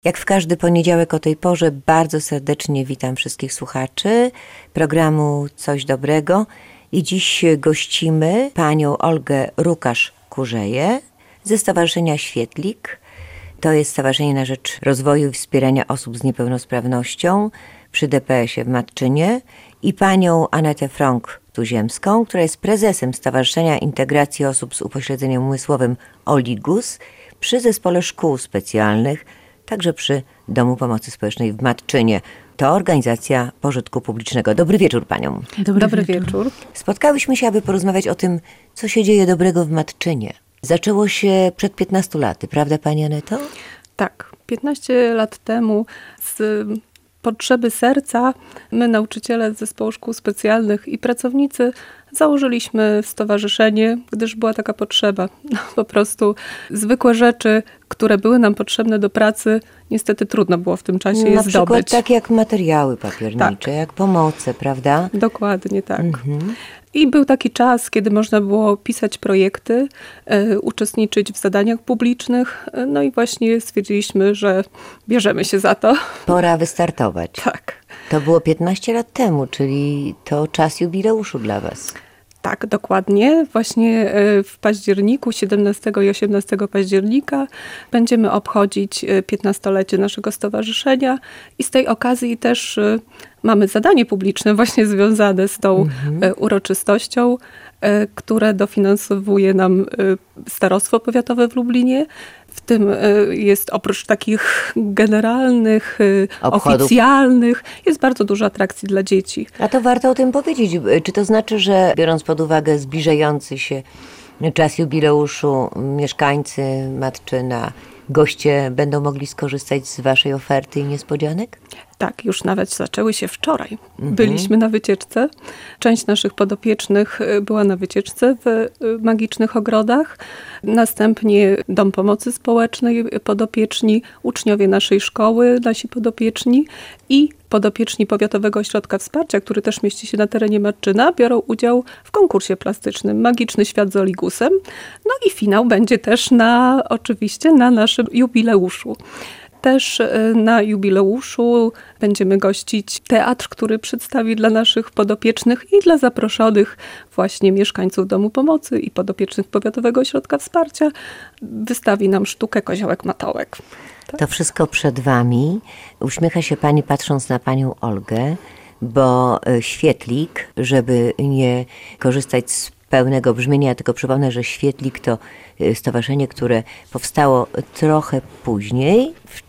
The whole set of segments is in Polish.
Jak w każdy poniedziałek o tej porze bardzo serdecznie witam wszystkich słuchaczy programu Coś Dobrego i dziś gościmy panią Olgę Rukasz-Kurzeję ze Stowarzyszenia Świetlik. To jest Stowarzyszenie na rzecz rozwoju i wspierania osób z niepełnosprawnością przy DPS-ie w Matczynie i panią Anetę Frąk-Tuziemską, która jest prezesem Stowarzyszenia Integracji Osób z Upośledzeniem Umysłowym OLIGUS przy Zespole Szkół Specjalnych, także przy Domu Pomocy Społecznej w Matczynie. To organizacja pożytku publicznego. Dobry wieczór paniom. Dobry wieczór. Spotkałyśmy się, aby porozmawiać o tym, co się dzieje dobrego w Matczynie. Zaczęło się przed 15 laty, prawda pani Aneto? Tak, 15 lat temu z potrzeby serca my, nauczyciele z Zespołu Szkół Specjalnych i pracownicy, założyliśmy stowarzyszenie, gdyż była taka potrzeba. Po prostu zwykłe rzeczy, które były nam potrzebne do pracy, niestety trudno było w tym czasie je zdobyć. Na przykład takie jak materiały papiernicze, jak pomoce, prawda? Dokładnie tak. I był taki czas, kiedy można było pisać projekty, uczestniczyć w zadaniach publicznych. No i właśnie stwierdziliśmy, że bierzemy się za to. Pora wystartować. Tak. To było 15 lat temu, czyli to czas jubileuszu dla was. Tak, dokładnie. Właśnie w październiku, 17 i 18 października będziemy obchodzić 15-lecie naszego stowarzyszenia i z tej okazji też mamy zadanie publiczne właśnie związane z tą uroczystością, które dofinansowuje nam Starostwo Powiatowe w Lublinie. W tym jest oprócz takich generalnych, obchodów oficjalnych, jest bardzo dużo atrakcji dla dzieci. A to warto o tym powiedzieć. Czy to znaczy, że biorąc pod uwagę zbliżający się czas jubileuszu, mieszkańcy Matczyna, goście będą mogli skorzystać z waszej oferty i niespodzianek? Tak, już nawet zaczęły się wczoraj. Byliśmy na wycieczce. Część naszych podopiecznych była na wycieczce w Magicznych Ogrodach. Następnie Dom Pomocy Społecznej, podopieczni, uczniowie naszej szkoły, nasi podopieczni i podopieczni Powiatowego Ośrodka Wsparcia, który też mieści się na terenie Matczyna, biorą udział w konkursie plastycznym Magiczny Świat z Oligusem. No i finał będzie też oczywiście na naszym jubileuszu. Też na jubileuszu będziemy gościć teatr, który przedstawi dla naszych podopiecznych i dla zaproszonych właśnie mieszkańców Domu Pomocy i podopiecznych Powiatowego Ośrodka Wsparcia. Wystawi nam sztukę Koziołek Matołek. Tak? To wszystko przed wami. Uśmiecha się pani patrząc na panią Olgę, bo Świetlik, żeby nie korzystać z pełnego brzmienia, ja tylko przypomnę, że Świetlik to stowarzyszenie, które powstało trochę później, w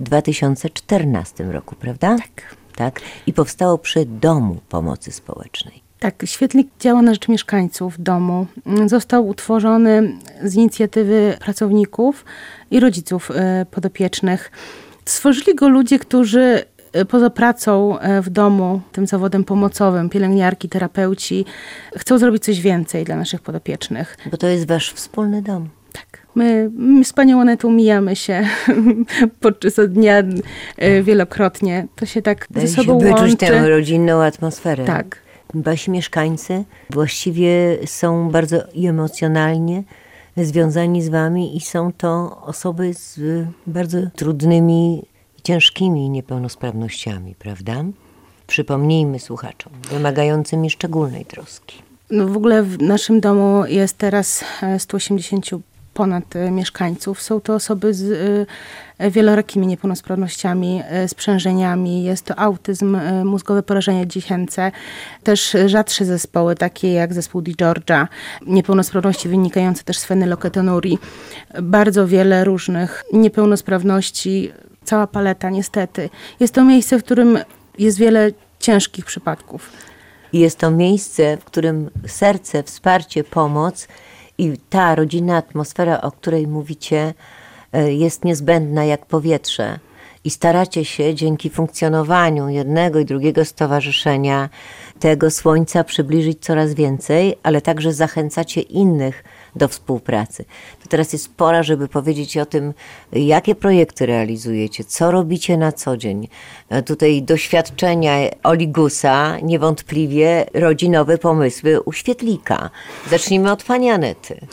2014 roku, prawda? Tak. I powstało przy Domu Pomocy Społecznej. Tak, Świetlik działa na rzecz mieszkańców domu. Został utworzony z inicjatywy pracowników i rodziców podopiecznych. Stworzyli go ludzie, którzy poza pracą w domu, tym zawodem pomocowym, pielęgniarki, terapeuci, chcą zrobić coś więcej dla naszych podopiecznych. Bo to jest wasz wspólny dom. Tak. My z panią Anetą mijamy się podczas dnia wielokrotnie. To się tak ze sobą łączy. Wyczuć tę rodzinną atmosferę. Tak. Wasi mieszkańcy właściwie są bardzo emocjonalnie związani z wami i są to osoby z bardzo trudnymi, ciężkimi niepełnosprawnościami, prawda? Przypomnijmy słuchaczom, wymagającymi szczególnej troski. No w ogóle w naszym domu jest teraz 180 ponad mieszkańców. Są to osoby z wielorakimi niepełnosprawnościami, sprzężeniami. Jest to autyzm, mózgowe porażenie dziecięce. Też rzadsze zespoły, takie jak zespół Di Giorgia. Niepełnosprawności wynikające też z fenylketonurii. Bardzo wiele różnych niepełnosprawności. Cała paleta, niestety. Jest to miejsce, w którym jest wiele ciężkich przypadków. Jest to miejsce, w którym serce, wsparcie, pomoc i ta rodzinna atmosfera, o której mówicie, jest niezbędna jak powietrze. I staracie się dzięki funkcjonowaniu jednego i drugiego stowarzyszenia tego słońca przybliżyć coraz więcej, ale także zachęcacie innych do współpracy. To teraz jest pora, żeby powiedzieć o tym, jakie projekty realizujecie, co robicie na co dzień. Tutaj doświadczenia Oligusa, niewątpliwie rodzi nowe pomysły u Świetlika. Zacznijmy od pani Anety.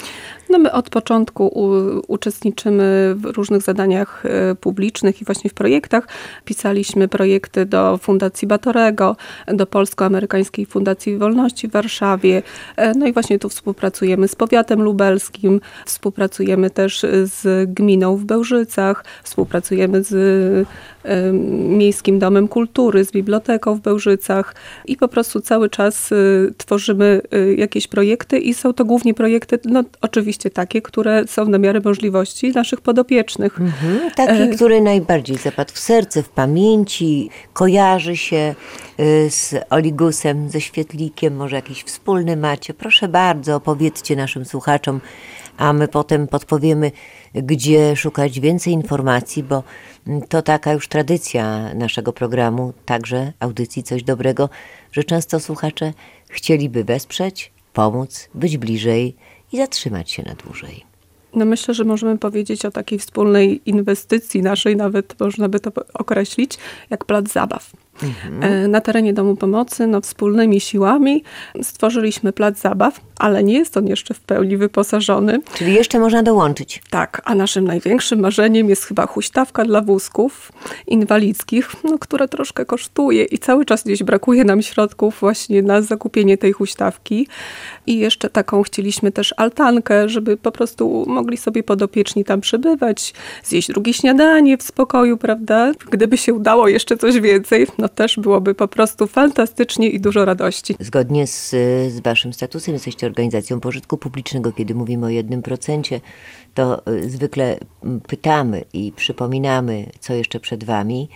No my od początku uczestniczymy w różnych zadaniach publicznych i właśnie w projektach. Pisaliśmy projekty do Fundacji Batorego, do Polsko-Amerykańskiej Fundacji Wolności w Warszawie. No i właśnie tu współpracujemy z powiatem lubelskim, współpracujemy też z gminą w Bełżycach, współpracujemy z Miejskim Domem Kultury, z biblioteką w Bełżycach i po prostu cały czas tworzymy jakieś projekty i są to głównie projekty, no oczywiście takie, które są na miarę możliwości naszych podopiecznych. Taki, który najbardziej zapadł w serce, w pamięci, kojarzy się z Oligusem, ze Świetlikiem, może jakiś wspólny macie. Proszę bardzo, opowiedzcie naszym słuchaczom, a my potem podpowiemy, gdzie szukać więcej informacji, bo to taka już tradycja naszego programu, także audycji Coś Dobrego, że często słuchacze chcieliby wesprzeć, pomóc, być bliżej i zatrzymać się na dłużej. No myślę, że możemy powiedzieć o takiej wspólnej inwestycji naszej, nawet można by to określić, jak plac zabaw. Na terenie Domu Pomocy wspólnymi siłami stworzyliśmy plac zabaw, ale nie jest on jeszcze w pełni wyposażony. Czyli jeszcze można dołączyć. Tak, a naszym największym marzeniem jest chyba huśtawka dla wózków inwalidzkich, która troszkę kosztuje i cały czas gdzieś brakuje nam środków właśnie na zakupienie tej huśtawki. I jeszcze taką chcieliśmy też altankę, żeby po prostu mogli sobie podopieczni tam przebywać, zjeść drugie śniadanie w spokoju, prawda? Gdyby się udało jeszcze coś więcej, też byłoby po prostu fantastycznie i dużo radości. Zgodnie z waszym statusem jesteście organizacją pożytku publicznego. Kiedy mówimy o 1%, to zwykle pytamy i przypominamy, co jeszcze przed wami,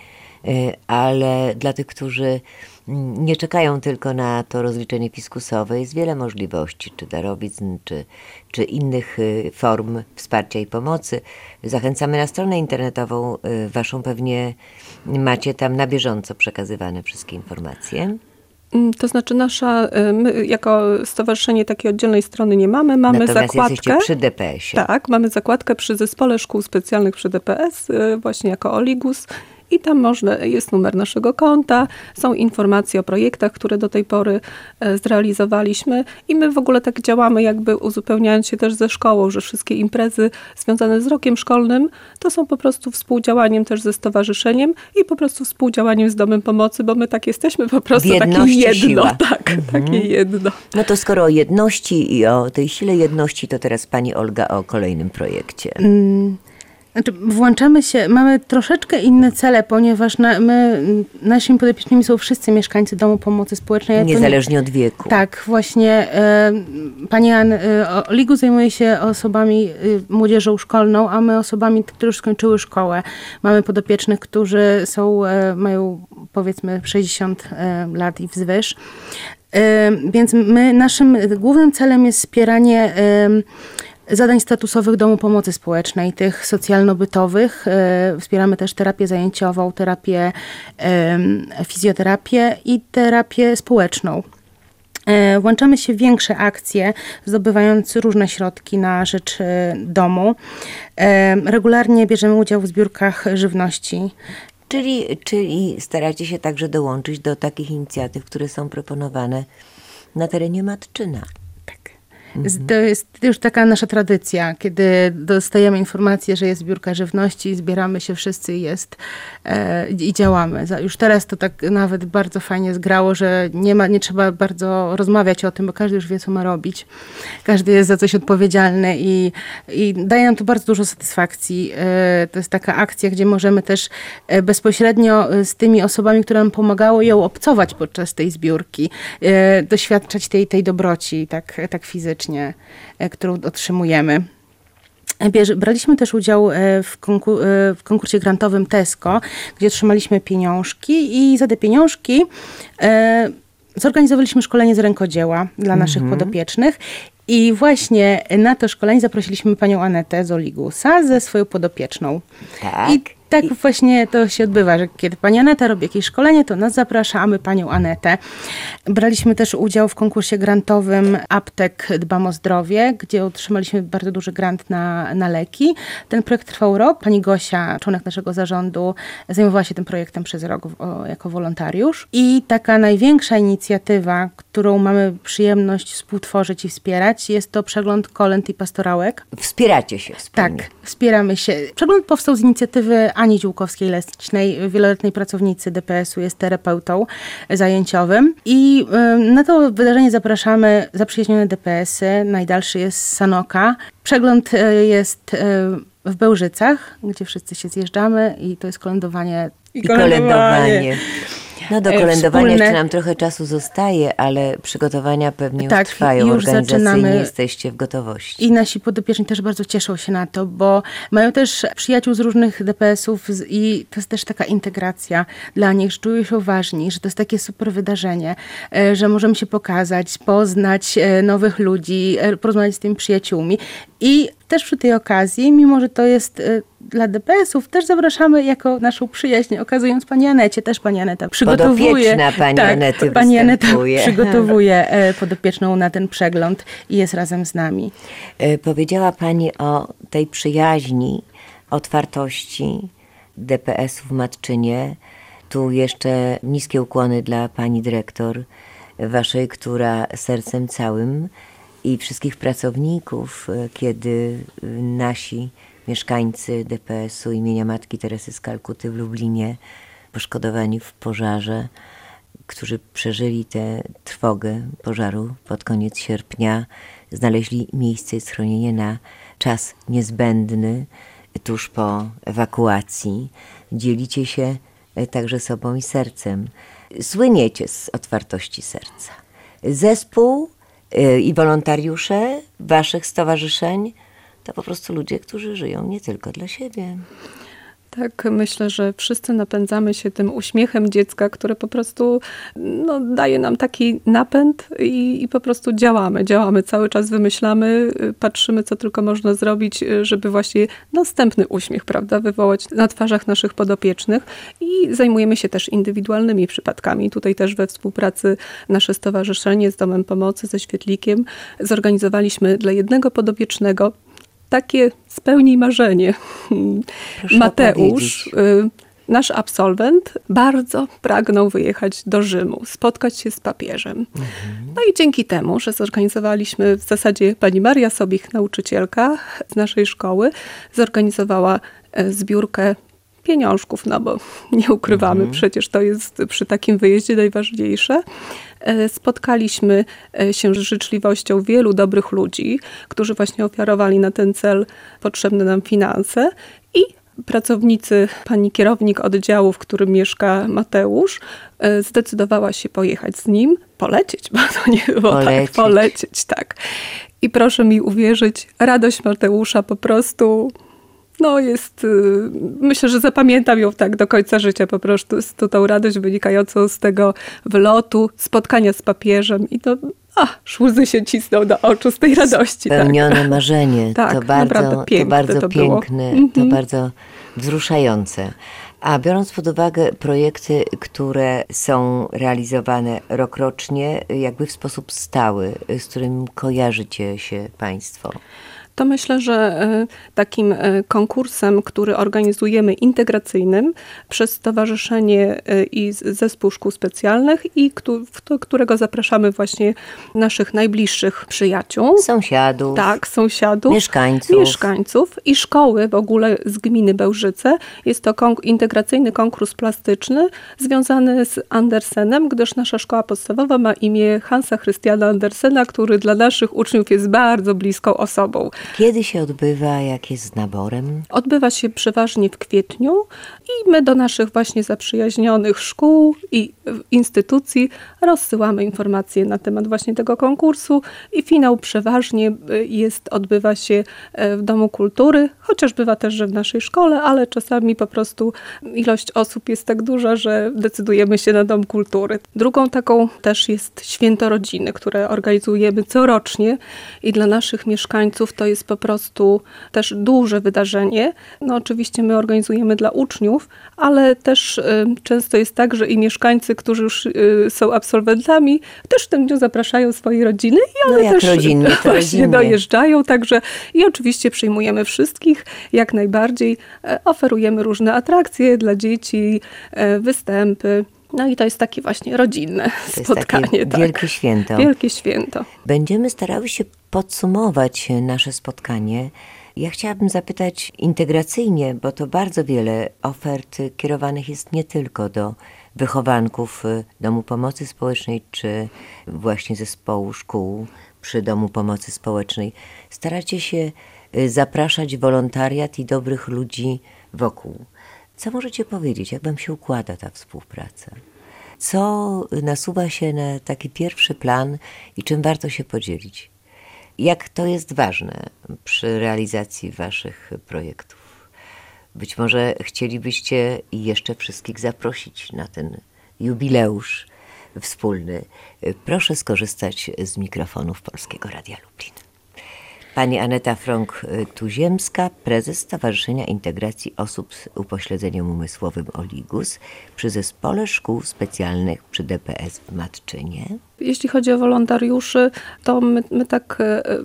ale dla tych, którzy nie czekają tylko na to rozliczenie fiskusowe, jest wiele możliwości, czy darowizn, czy innych form wsparcia i pomocy. Zachęcamy na stronę internetową waszą, pewnie macie tam na bieżąco przekazywane wszystkie informacje. To znaczy my jako stowarzyszenie takiej oddzielnej strony nie mamy. Mamy Natomiast zakładkę. Jesteście przy DPS-ie. Tak, mamy zakładkę przy Zespole Szkół Specjalnych przy DPS, właśnie jako Oligus. I tam jest numer naszego konta, są informacje o projektach, które do tej pory zrealizowaliśmy i my w ogóle tak działamy, jakby uzupełniając się też ze szkołą, że wszystkie imprezy związane z rokiem szkolnym to są po prostu współdziałaniem też ze stowarzyszeniem i po prostu współdziałaniem z Domem Pomocy, bo my tak jesteśmy po prostu takie jedno. Siła. Tak, takie jedno. No to skoro o jedności i o tej sile jedności, to teraz pani Olga o kolejnym projekcie. Znaczy, włączamy się, mamy troszeczkę inne cele, ponieważ naszymi podopiecznymi są wszyscy mieszkańcy Domu Pomocy Społecznej. Niezależnie od wieku. Tak, właśnie pani Oligu zajmuje się osobami, młodzieżą szkolną, a my osobami, które już skończyły szkołę. Mamy podopiecznych, którzy mają powiedzmy 60 lat i wzwyż. Więc naszym głównym celem jest wspieranie zadań statusowych Domu Pomocy Społecznej, tych socjalno-bytowych. Wspieramy też terapię zajęciową, terapię, fizjoterapię i terapię społeczną. Włączamy się w większe akcje, zdobywając różne środki na rzecz domu. Regularnie bierzemy udział w zbiórkach żywności. Czyli staracie się także dołączyć do takich inicjatyw, które są proponowane na terenie Matczyna. To jest już taka nasza tradycja, kiedy dostajemy informację, że jest zbiórka żywności, zbieramy się wszyscy i działamy. Już teraz to tak nawet bardzo fajnie zgrało, że nie trzeba bardzo rozmawiać o tym, bo każdy już wie, co ma robić. Każdy jest za coś odpowiedzialny i daje nam to bardzo dużo satysfakcji. To jest taka akcja, gdzie możemy też bezpośrednio z tymi osobami, które nam pomagały, ją obcować podczas tej zbiórki, doświadczać tej dobroci tak fizycznie, którą otrzymujemy. Braliśmy też udział w konkursie grantowym Tesco, gdzie otrzymaliśmy pieniążki i za te pieniążki zorganizowaliśmy szkolenie z rękodzieła dla naszych podopiecznych. I właśnie na to szkolenie zaprosiliśmy panią Anetę z Oligusa ze swoją podopieczną. Tak. I tak właśnie to się odbywa, że kiedy pani Aneta robi jakieś szkolenie, to nas zaprasza, a my panią Anetę. Braliśmy też udział w konkursie grantowym Aptek Dbam o Zdrowie, gdzie otrzymaliśmy bardzo duży grant na leki. Ten projekt trwał rok. Pani Gosia, członek naszego zarządu, zajmowała się tym projektem przez rok jako wolontariusz. I taka największa inicjatywa, którą mamy przyjemność współtworzyć i wspierać, jest to przegląd kolęd i pastorałek. Wspieracie się wspólnie. Tak, wspieramy się. Przegląd powstał z inicjatywy Ani Ziółkowskiej-Leśnej, wieloletniej pracownicy DPS-u, jest terapeutą zajęciowym. I na to wydarzenie zapraszamy zaprzyjaźnione DPS-y. Najdalszy jest Sanoka. Przegląd jest w Bełżycach, gdzie wszyscy się zjeżdżamy i to jest kolędowanie. I kolędowanie. No do kolędowania jeszcze nam trochę czasu zostaje, ale przygotowania pewnie już trwają, już organizacyjnie zaczynamy. Jesteście w gotowości. I nasi podopieczni też bardzo cieszą się na to, bo mają też przyjaciół z różnych DPS-ów i to jest też taka integracja dla nich, że czują się ważni, że to jest takie super wydarzenie, że możemy się pokazać, poznać nowych ludzi, porozmawiać z tymi przyjaciółmi. I też przy tej okazji, mimo że to jest dla DPS-ów, też zapraszamy jako naszą przyjaźń, okazując pani Anecie. Też pani Aneta przygotowuje. Podopieczna pani Anety pani Aneta przygotowuje podopieczną na ten przegląd i jest razem z nami. Powiedziała pani o tej przyjaźni, otwartości DPS-u w Matczynie. Tu jeszcze niskie ukłony dla pani dyrektor waszej, która sercem całym i wszystkich pracowników, kiedy nasi mieszkańcy DPS-u imienia Matki Teresy z Kalkuty w Lublinie, poszkodowani w pożarze, którzy przeżyli tę trwogę pożaru pod koniec sierpnia, znaleźli miejsce i schronienie na czas niezbędny tuż po ewakuacji. Dzielicie się także sobą i sercem. Słyniecie z otwartości serca. Zespół i wolontariusze waszych stowarzyszeń to po prostu ludzie, którzy żyją nie tylko dla siebie. Tak, myślę, że wszyscy napędzamy się tym uśmiechem dziecka, które po prostu daje nam taki napęd i po prostu działamy, cały czas wymyślamy, patrzymy, co tylko można zrobić, żeby właśnie następny uśmiech, prawda, wywołać na twarzach naszych podopiecznych i zajmujemy się też indywidualnymi przypadkami. Tutaj też we współpracy nasze stowarzyszenie z Domem Pomocy, ze Świetlikiem zorganizowaliśmy dla jednego podopiecznego takie spełnij marzenie. Proszę Mateusz, nasz absolwent, bardzo pragnął wyjechać do Rzymu, spotkać się z papieżem. No i dzięki temu, że zorganizowaliśmy, w zasadzie pani Maria Sobich, nauczycielka z naszej szkoły, zorganizowała zbiórkę pieniążków, bo nie ukrywamy, przecież to jest przy takim wyjeździe najważniejsze. Spotkaliśmy się z życzliwością wielu dobrych ludzi, którzy właśnie ofiarowali na ten cel potrzebne nam finanse i pracownicy, pani kierownik oddziału, w którym mieszka Mateusz, zdecydowała się pojechać z nim, polecieć, bo to nie było polecieć, tak. I proszę mi uwierzyć, radość Mateusza po prostu jest, myślę, że zapamiętam ją tak do końca życia po prostu, tą radość wynikającą z tego wylotu, spotkania z papieżem i to łzy się cisną do oczu z tej radości. Spełnione marzenie, tak, to bardzo piękne, to bardzo wzruszające. A biorąc pod uwagę projekty, które są realizowane rokrocznie, jakby w sposób stały, z którym kojarzycie się państwo? To myślę, że takim konkursem, który organizujemy integracyjnym przez stowarzyszenie i zespół szkół specjalnych i do którego zapraszamy właśnie naszych najbliższych przyjaciół. Sąsiadów. Tak, sąsiadów. Mieszkańców i szkoły w ogóle z gminy Bełżyce. Jest to integracyjny konkurs plastyczny związany z Andersenem, gdyż nasza szkoła podstawowa ma imię Hansa Christiana Andersena, który dla naszych uczniów jest bardzo bliską osobą. Kiedy się odbywa, jak jest z naborem? Odbywa się przeważnie w kwietniu i my do naszych właśnie zaprzyjaźnionych szkół i instytucji rozsyłamy informacje na temat właśnie tego konkursu i finał przeważnie odbywa się w Domu Kultury, chociaż bywa też, że w naszej szkole, ale czasami po prostu ilość osób jest tak duża, że decydujemy się na Dom Kultury. Drugą taką też jest Święto Rodziny, które organizujemy corocznie i dla naszych mieszkańców to jest jest po prostu też duże wydarzenie. No oczywiście my organizujemy dla uczniów, ale też często jest tak, że i mieszkańcy, którzy już są absolwentami, też w tym dniu zapraszają swoje rodziny i one jak też rodzinnie, to właśnie rodzinnie. dojeżdżają. Także i oczywiście przyjmujemy wszystkich, jak najbardziej. Oferujemy różne atrakcje dla dzieci, występy. No i to jest takie właśnie rodzinne spotkanie. To jest takie wielkie święto. Wielkie święto. Będziemy starały się podsumować nasze spotkanie. Ja chciałabym zapytać integracyjnie, bo to bardzo wiele ofert kierowanych jest nie tylko do wychowanków Domu Pomocy Społecznej, czy właśnie zespołu szkół przy Domu Pomocy Społecznej. Staracie się zapraszać wolontariat i dobrych ludzi wokół. Co możecie powiedzieć, jak wam się układa ta współpraca? Co nasuwa się na taki pierwszy plan i czym warto się podzielić? Jak to jest ważne przy realizacji waszych projektów? Być może chcielibyście jeszcze wszystkich zaprosić na ten jubileusz wspólny. Proszę skorzystać z mikrofonów Polskiego Radia Lublin. Pani Aneta Frąk-Tuziemska, prezes Stowarzyszenia Integracji Osób z Upośledzeniem Umysłowym OLIGUS przy Zespole Szkół Specjalnych przy DPS w Matczynie. Jeśli chodzi o wolontariuszy, to my tak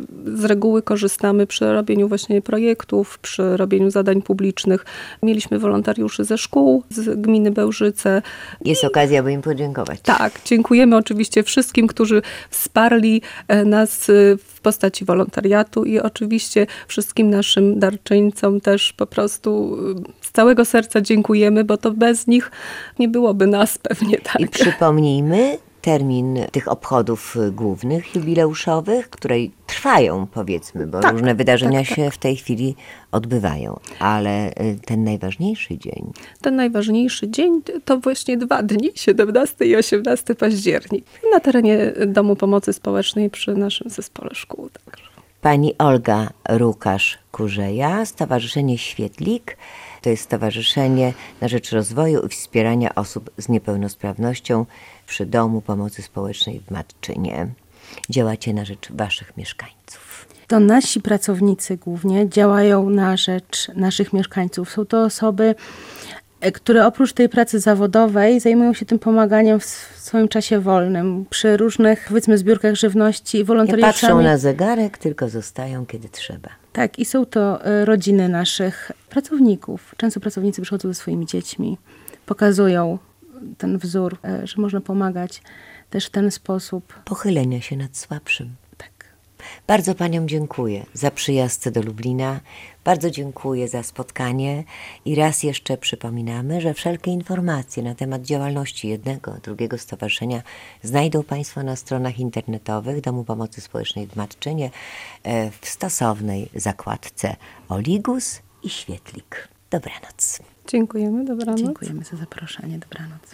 z reguły korzystamy przy robieniu właśnie projektów, przy robieniu zadań publicznych. Mieliśmy wolontariuszy ze szkół, z gminy Bełżyce. Jest okazja, by im podziękować. Tak, dziękujemy oczywiście wszystkim, którzy wsparli nas w postaci wolontariatu i oczywiście wszystkim naszym darczyńcom też po prostu z całego serca dziękujemy, bo to bez nich nie byłoby nas pewnie tak. I przypomnijmy termin tych obchodów głównych, jubileuszowych, które trwają, powiedzmy, bo tak, różne wydarzenia tak. się w tej chwili odbywają. Ale ten najważniejszy dzień. Ten najważniejszy dzień to właśnie 2 dni, 17 i 18 październik, na terenie Domu Pomocy Społecznej przy naszym zespole szkół. Także. Pani Olga Rukasz-Kurzeja, Stowarzyszenie Świetlik. To jest Stowarzyszenie na rzecz rozwoju i wspierania osób z niepełnosprawnością przy Domu Pomocy Społecznej w Matczynie. Działacie na rzecz waszych mieszkańców. To nasi pracownicy głównie działają na rzecz naszych mieszkańców. Są to osoby, które oprócz tej pracy zawodowej zajmują się tym pomaganiem w swoim czasie wolnym. Przy różnych, powiedzmy, zbiórkach żywności i Nie wolontariuszami. patrzą na zegarek, tylko zostają, kiedy trzeba. Tak, i są to rodziny naszych pracowników. Często pracownicy przychodzą ze swoimi dziećmi, pokazują ten wzór, że można pomagać też w ten sposób. Pochylenia się nad słabszym. Tak. Bardzo paniom dziękuję za przyjazd do Lublina. Bardzo dziękuję za spotkanie i raz jeszcze przypominamy, że wszelkie informacje na temat działalności jednego, drugiego stowarzyszenia znajdą państwo na stronach internetowych Domu Pomocy Społecznej w Matczynie w stosownej zakładce OLIGUS i Świetlik. Dobranoc. Dziękujemy, dobranoc. Dziękujemy za zaproszenie. Dobranoc.